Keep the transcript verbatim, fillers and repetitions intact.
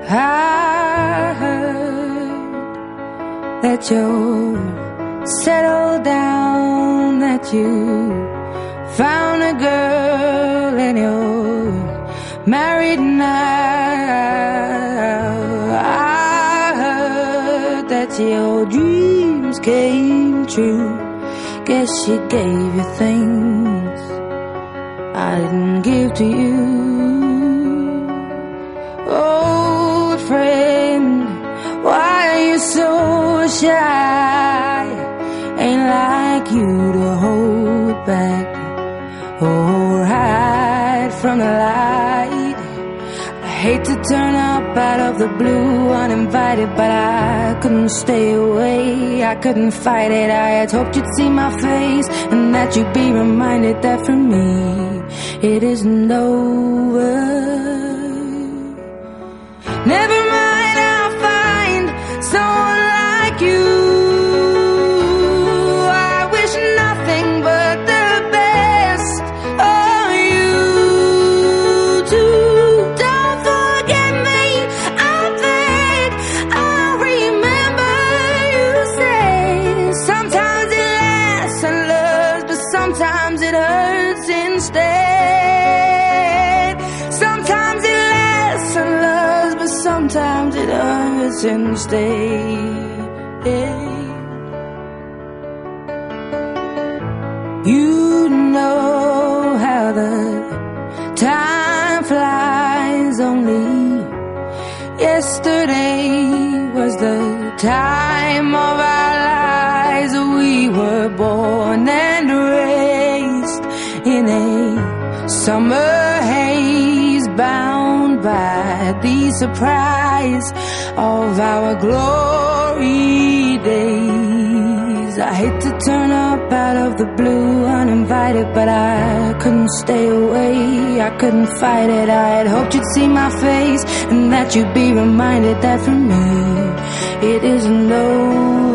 I heard that you're settled down, that you found a girl and you're married now. I heard that your dreams came true. Guess she gave you things I didn't give to you. Old friend, why are you so shy? Ain't like you to hold back or hide from the light. I hate to turn up out of the blue uninvited, but I couldn't stay away, I couldn't fight it. I had hoped you'd see my face and that you'd be reminded that for me it isn't over. Never mind, I'll find someone like you. I wish nothing but the best of you too. Don't forget me, I beg. I'll remember you say sometimes it lasts and loves, but sometimes it hurts instead. Sometimes it lasts and loves, but sometimes it hurts instead. You know how the time flies. Only yesterday was the time of our lives. We were born and raised in a summer haze, bound by the surprise of our glory days. I hate to turn up out of the blue uninvited, but I couldn't stay away, I couldn't fight it. I had hoped you'd see my face and that you'd be reminded that for me it isn't over.